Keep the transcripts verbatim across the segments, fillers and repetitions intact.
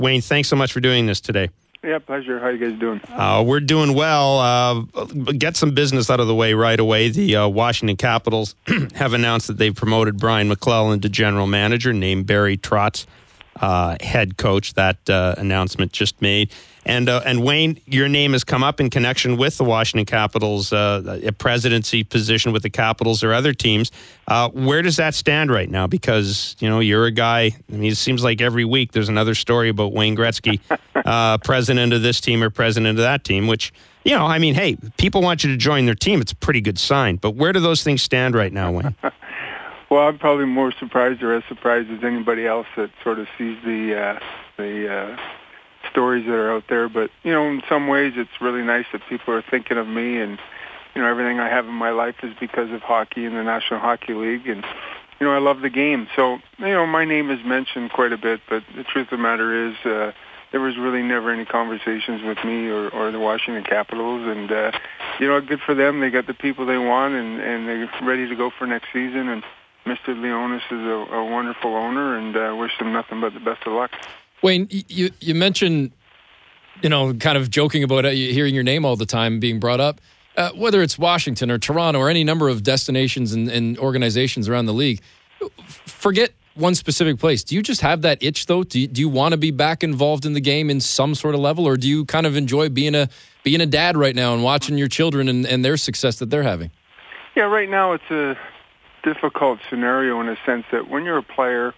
Wayne, thanks so much for doing this today. Yeah, pleasure. How you guys doing? Uh, we're doing well. Uh, get some business out of the way right away. The uh, Washington Capitals have announced that they've promoted Brian McClellan to general manager, named Barry Trotz uh, head coach. That uh, announcement just made. And uh, and Wayne, your name has come up in connection with the Washington Capitals, uh, a presidency position with the Capitals or other teams. Uh, where does that stand right now? Because, you know, you're a guy, I mean, it seems like every week there's another story about Wayne Gretzky, uh, president of this team or president of that team, which, you know, I mean, hey, people want you to join their team. It's a pretty good sign. But where do those things stand right now, Wayne? Well, I'm probably more surprised or as surprised as anybody else that sort of sees the uh, the uh, stories that are out there. But, you know, in some ways it's really nice that people are thinking of me, and, you know, everything I have in my life is because of hockey and the National Hockey League, and, you know, I love the game. So, you know, my name is mentioned quite a bit, but the truth of the matter is uh, there was really never any conversations with me or, or the Washington Capitals, and, uh, you know, good for them. They got the people they want, and, and they're ready to go for next season, and Mister Leonis is a, a wonderful owner, and uh, wish them nothing but the best of luck. Wayne, you you mentioned, you know, kind of joking about it, hearing your name all the time being brought up. Uh, whether it's Washington or Toronto or any number of destinations and, and organizations around the league, forget one specific place. Do you just have that itch, though? Do you, do you want to be back involved in the game in some sort of level, or do you kind of enjoy being a being a dad right now and watching your children and, and their success that they're having? Yeah, right now it's a difficult scenario in a sense that when you're a player,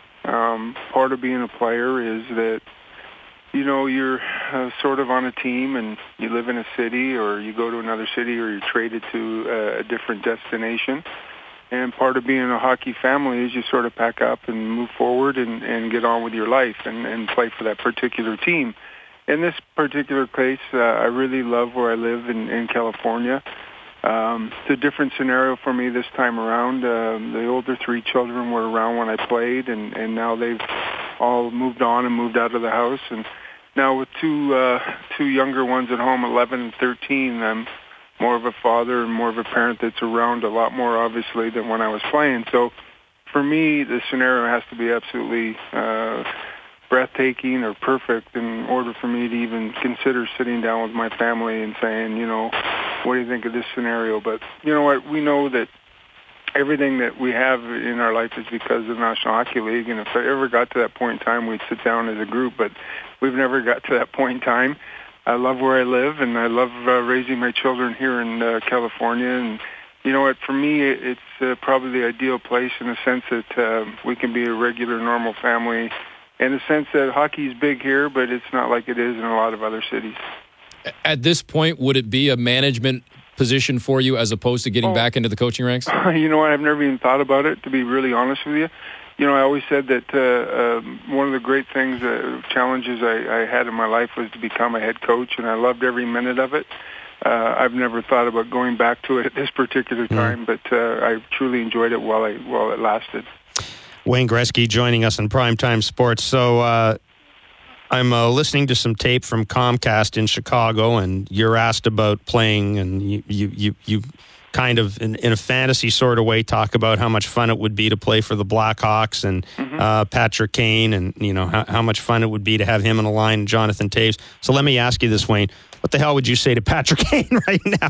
um, part of being a player is that, you know, you're uh, sort of on a team and you live in a city, or you go to another city, or you're traded to uh, a different destination. And part of being a hockey family is you sort of pack up and move forward and, and get on with your life and, and play for that particular team. In this particular case, uh, I really love where I live in, in California. Um, it's a different scenario for me this time around. Um, the older three children were around when I played, and, and now they've all moved on and moved out of the house. And now with two uh, two younger ones at home, eleven and thirteen, I'm more of a father and more of a parent that's around a lot more, obviously, than when I was playing. So for me, the scenario has to be absolutely uh, breathtaking or perfect in order for me to even consider sitting down with my family and saying, you know, what do you think of this scenario? But you know what? We know that everything that we have in our life is because of the National Hockey League, and if I ever got to that point in time, we'd sit down as a group, but we've never got to that point in time. I love where I live, and I love uh, raising my children here in uh, California, and you know what? For me, it's uh, probably the ideal place in the sense that uh, we can be a regular, normal family, in the sense that hockey's big here, but it's not like it is in a lot of other cities. At this point, would it be a management position for you as opposed to getting oh, back into the coaching ranks? You know what? I've never even thought about it, to be really honest with you. You know, I always said that uh, um, one of the great things, uh, challenges I, I had in my life was to become a head coach, and I loved every minute of it. Uh, I've never thought about going back to it at this particular time, mm. but uh, I truly enjoyed it while I while it lasted. Wayne Gretzky joining us in Primetime Sports. So uh, I'm uh, listening to some tape from Comcast in Chicago, and you're asked about playing, and you you you, you kind of, in, in a fantasy sort of way, talk about how much fun it would be to play for the Blackhawks and mm-hmm. uh, Patrick Kane, and you know how, how much fun it would be to have him in a line, Jonathan Toews. So let me ask you this, Wayne. What the hell would you say to Patrick Kane right now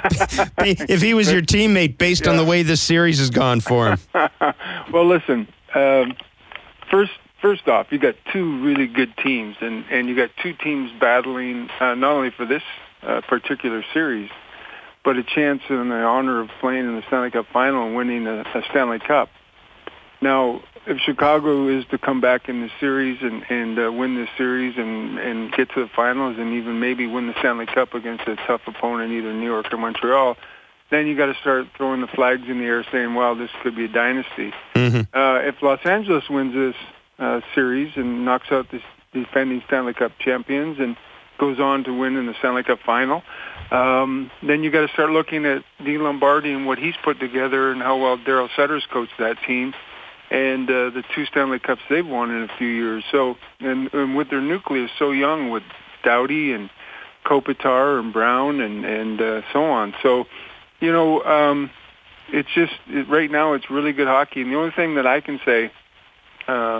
if he was your teammate based yeah. on the way this series has gone for him? Well, listen, um, first first off, you got two really good teams, and, and you got two teams battling uh, not only for this uh, particular series, but a chance and the honor of playing in the Stanley Cup final and winning a, a Stanley Cup. Now, if Chicago is to come back in the series and, and uh, win this series and, and get to the finals and even maybe win the Stanley Cup against a tough opponent, either New York or Montreal, then you got to start throwing the flags in the air saying, well, this could be a dynasty. Mm-hmm. Uh, if Los Angeles wins this uh, series and knocks out the defending Stanley Cup champions and goes on to win in the Stanley Cup final, um, then you got to start looking at Dean Lombardi and what he's put together and how well Darryl Sutter's coached that team and uh, the two Stanley Cups they've won in a few years. So, and, and with their nucleus so young with Doughty and Kopitar and Brown and, and uh, so on. So, you know, um, it's just, it, right now it's really good hockey. And the only thing that I can say, uh,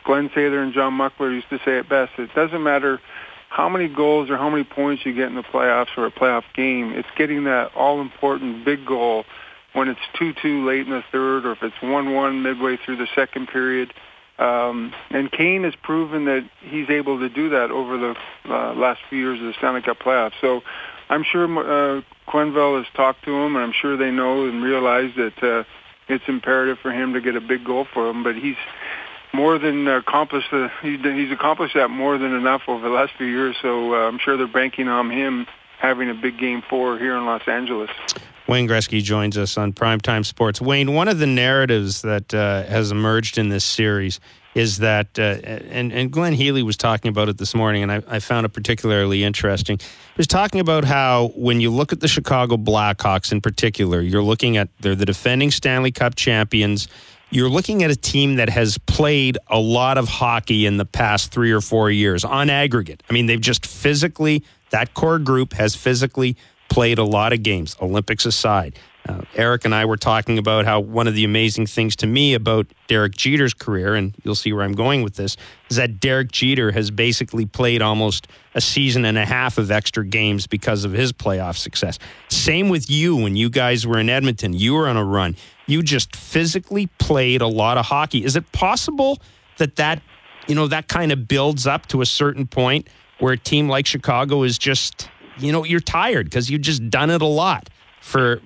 Glenn Sather and John Muckler used to say it best. It doesn't matter how many goals or how many points you get in the playoffs or a playoff game. It's getting that all-important big goal when it's two two late in the third, or if it's one one midway through the second period. Um, and Kane has proven that he's able to do that over the uh, last few years of the Stanley Cup playoffs. So I'm sure uh, Quenneville has talked to him, and I'm sure they know and realize that uh, it's imperative for him to get a big goal for him. But he's more than accomplished. Uh, he's, he's accomplished that more than enough over the last few years. So uh, I'm sure they're banking on him having a big game four here in Los Angeles. Wayne Gretzky joins us on Primetime Sports. Wayne, one of the narratives that uh, has emerged in this series is that, uh, and, and Glenn Healy was talking about it this morning, and I, I found it particularly interesting. He was talking about how when you look at the Chicago Blackhawks in particular, you're looking at, they're the defending Stanley Cup champions. You're looking at a team that has played a lot of hockey in the past three or four years on aggregate. I mean, they've just physically, that core group has physically played a lot of games, Olympics aside. Uh, Eric and I were talking about how one of the amazing things to me about Derek Jeter's career, and you'll see where I'm going with this, is that Derek Jeter has basically played almost a season and a half of extra games because of his playoff success. Same with you when you guys were in Edmonton. You were on a run. You just physically played a lot of hockey. Is it possible that that, you know, that kind of builds up to a certain point where a team like Chicago is just, you know, you're tired because you've just done it a lot for,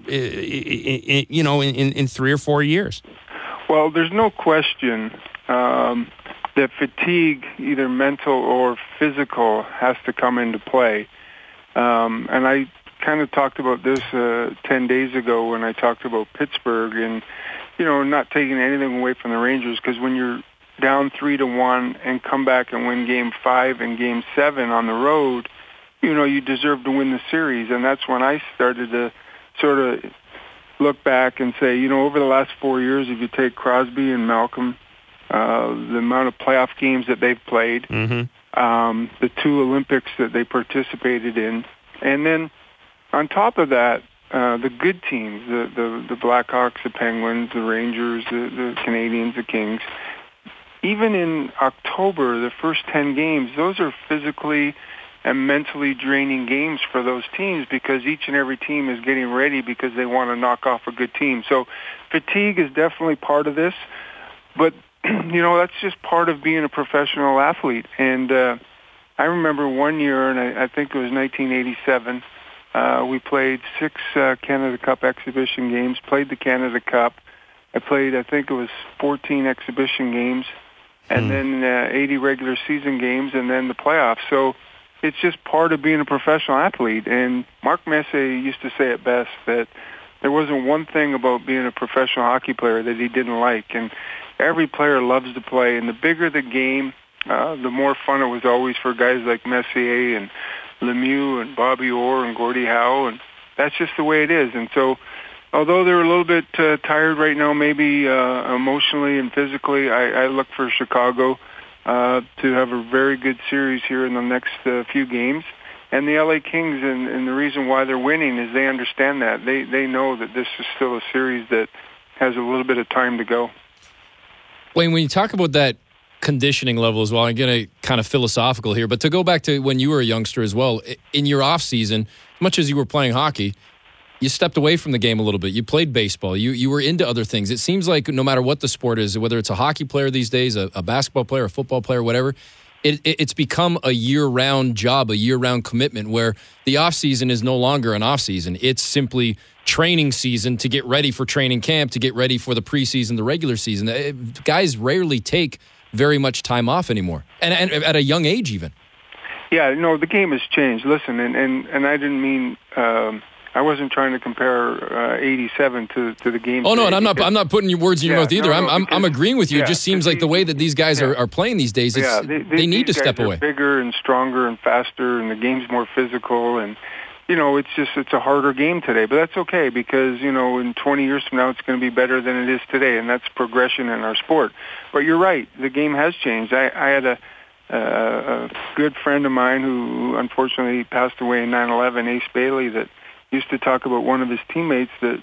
you know, in, in three or four years? Well, there's no question um, that fatigue, either mental or physical, has to come into play. Um, and I kind of talked about this uh, ten days ago when I talked about Pittsburgh and, you know, not taking anything away from the Rangers, because when you're down three to one and come back and win game five and game seven on the road, you know, you deserve to win the series. And that's when I started to sort of look back and say, you know, over the last four years, if you take Crosby and Malcolm, uh, the amount of playoff games that they've played, mm-hmm. um, the two Olympics that they participated in, and then on top of that, uh, the good teams, the, the, the Blackhawks, the Penguins, the Rangers, the, the Canadians, the Kings, even in October, the first ten games, those are physically and mentally draining games for those teams because each and every team is getting ready because they want to knock off a good team. So fatigue is definitely part of this, but, you know, that's just part of being a professional athlete. And uh, I remember one year, and I, I think it was nineteen eighty-seven, uh, we played six uh, Canada Cup exhibition games, played the Canada Cup. I played, I think it was fourteen exhibition games, and mm. then uh, eighty regular season games, and then the playoffs. So it's just part of being a professional athlete. And Mark Messier used to say it best, that there wasn't one thing about being a professional hockey player that he didn't like. And every player loves to play. And the bigger the game, uh, the more fun it was always for guys like Messier and Lemieux and Bobby Orr and Gordie Howe. And that's just the way it is. And so although they're a little bit uh, tired right now, maybe uh, emotionally and physically, I, I look for Chicago Uh, to have a very good series here in the next uh, few games. And the L A Kings, and, and the reason why they're winning is they understand that. They they know that this is still a series that has a little bit of time to go. Wayne, when you talk about that conditioning level as well, I'm going to kind of philosophical here, but to go back to when you were a youngster as well, in your off season, much as you were playing hockey, you stepped away from the game a little bit. You played baseball. You you were into other things. It seems like no matter what the sport is, whether it's a hockey player these days, a, a basketball player, a football player, whatever, it, it, it's become a year-round job, a year-round commitment where the off-season is no longer an off-season. It's simply training season to get ready for training camp, to get ready for the preseason, the regular season. It, guys rarely take very much time off anymore, and, and at a young age even. Yeah, no, the game has changed. Listen, and, and, and I didn't mean... Um, I wasn't trying to compare uh, eighty-seven to, to the game. Oh no, and I'm not. I'm not putting your words in your yeah, mouth either. No, I'm, no, I'm. because, I'm agreeing with you. Yeah, it just seems like the way that these guys yeah. are, are playing these days, it's, yeah, they, they, they need to guys step are away. Bigger and stronger and faster, and the game's more physical. And you know, it's just it's a harder game today. But that's okay because you know, in twenty years from now, it's going to be better than it is today, and that's progression in our sport. But you're right, the game has changed. I, I had a. Uh, a good friend of mine who unfortunately passed away in nine eleven, Ace Bailey, that used to talk about one of his teammates that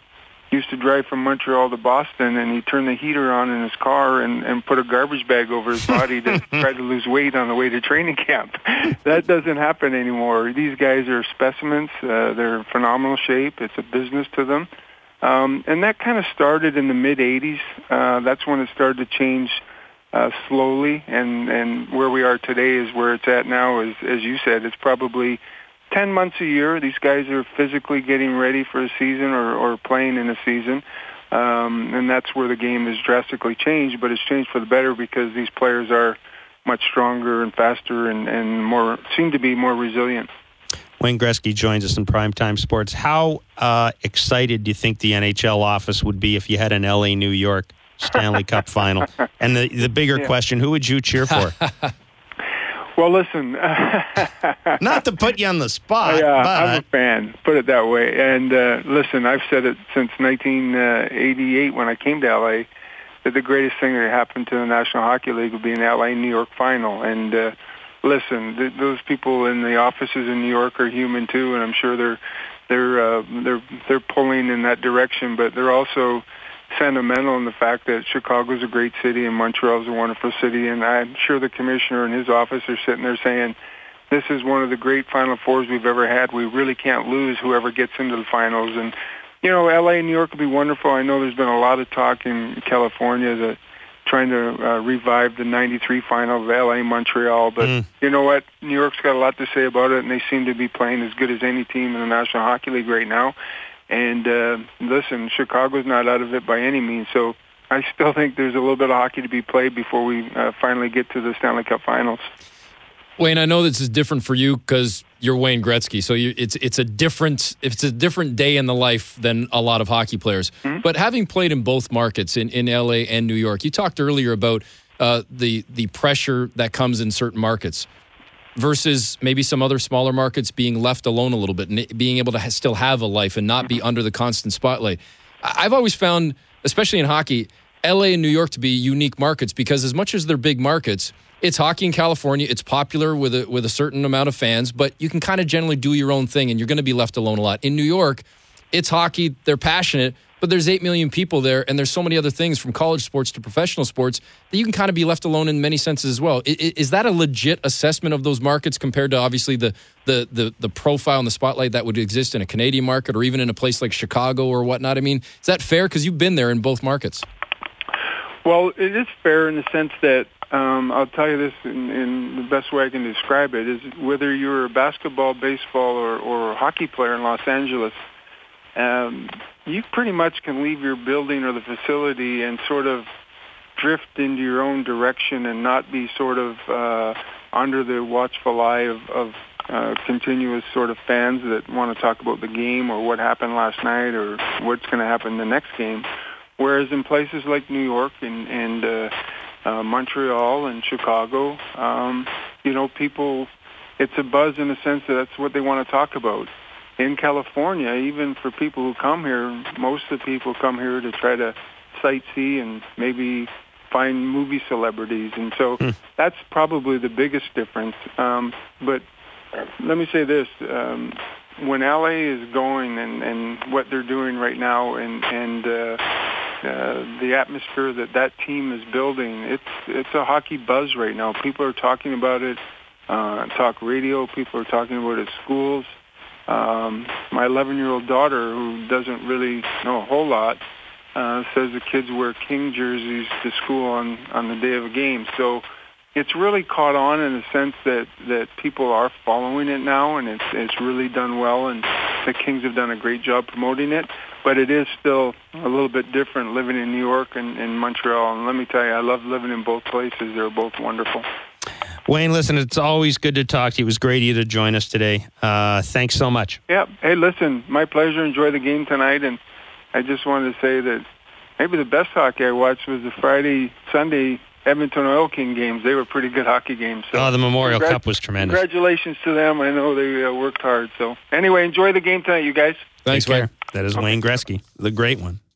used to drive from Montreal to Boston, and he'd turn the heater on in his car and, and put a garbage bag over his body to try to lose weight on the way to training camp. That doesn't happen anymore. These guys are specimens. Uh, they're in phenomenal shape. It's a business to them. Um, and that kind of started in the mid-eighties. Uh, that's when it started to change uh, slowly, and, and where we are today is where it's at now. Is, as you said, it's probably ten months a year. These guys are physically getting ready for a season or, or playing in a season. Um, and that's where the game has drastically changed, but it's changed for the better because these players are much stronger and faster and, and more seem to be more resilient. Wayne Gretzky joins us in Primetime Sports. How uh, excited do you think the N H L office would be if you had an L A New York Stanley Cup final? And the, the bigger yeah. question, who would you cheer for? Well, listen. Not to put you on the spot. I, uh, but... I'm a fan, put it that way. And uh, listen, I've said it since nineteen eighty-eight when I came to L A that the greatest thing that happened to the National Hockey League would be an L A New York final. And uh, listen, th- those people in the offices in New York are human too, and I'm sure they're they're uh, they're they're pulling in that direction. But they're also sentimental in the fact that Chicago's a great city and Montreal's a wonderful city, and I'm sure the commissioner and his office are sitting there saying, this is one of the great Final Fours we've ever had. We really can't lose whoever gets into the finals. And, you know, L A and New York would be wonderful. I know there's been a lot of talk in California that trying to uh, revive the ninety-three final of L A Montreal, but mm. you know what? New York's got a lot to say about it, and they seem to be playing as good as any team in the National Hockey League right now. And uh, listen, Chicago's not out of it by any means, so I still think there's a little bit of hockey to be played before we uh, finally get to the Stanley Cup Finals. Wayne, I know this is different for you because you're Wayne Gretzky, so you, it's it's a different it's a different day in the life than a lot of hockey players. Mm-hmm. But having played in both markets, in, in L A and New York, you talked earlier about uh, the the pressure that comes in certain markets versus maybe some other smaller markets being left alone a little bit and being able to ha- still have a life and not be under the constant spotlight. I've always found, especially in hockey, L A and New York to be unique markets because as much as they're big markets, it's hockey in California. It's popular with a, with a certain amount of fans, but you can kind of generally do your own thing and you're going to be left alone a lot. In New York, it's hockey. They're passionate, but there's eight million people there, and there's so many other things from college sports to professional sports that you can kind of be left alone in many senses as well. Is, is that a legit assessment of those markets compared to obviously the, the the the profile and the spotlight that would exist in a Canadian market or even in a place like Chicago or whatnot? I mean, is that fair? Because you've been there in both markets. Well, it is fair in the sense that um, I'll tell you this in, in the best way I can describe it is whether you're a basketball, baseball, or, or a hockey player in Los Angeles, um, you pretty much can leave your building or the facility and sort of drift into your own direction and not be sort of uh, under the watchful eye of, of uh, continuous sort of fans that want to talk about the game or what happened last night or what's going to happen the next game. Whereas in places like New York and, and uh, uh, Montreal and Chicago, um, you know, people, it's a buzz in the sense that that's what they want to talk about. In California, even for people who come here, most of the people come here to try to sightsee and maybe find movie celebrities. And so mm. that's probably the biggest difference. Um, but let me say this. Um, when L A is going and, and what they're doing right now and, and uh, uh, the atmosphere that that team is building, it's it's a hockey buzz right now. People are talking about it uh, on talk radio. People are talking about it at schools. Um, my eleven-year-old daughter, who doesn't really know a whole lot, uh, says the kids wear King jerseys to school on, on the day of a game. So it's really caught on in the sense that, that people are following it now, and it's it's really done well, and the Kings have done a great job promoting it. But it is still a little bit different living in New York and, and Montreal. And let me tell you, I love living in both places. They're both wonderful. Wayne, listen, it's always good to talk to you. It was great of you to join us today. Uh, thanks so much. Yeah. Hey, listen, my pleasure. Enjoy the game tonight. And I just wanted to say that maybe the best hockey I watched was the Friday, Sunday Edmonton Oil King games. They were pretty good hockey games. So oh, the Memorial congrat- Cup was tremendous. Congratulations to them. I know they uh, worked hard. So anyway, enjoy the game tonight, you guys. Thanks, Wayne. That is okay. Wayne Gretzky, the great one.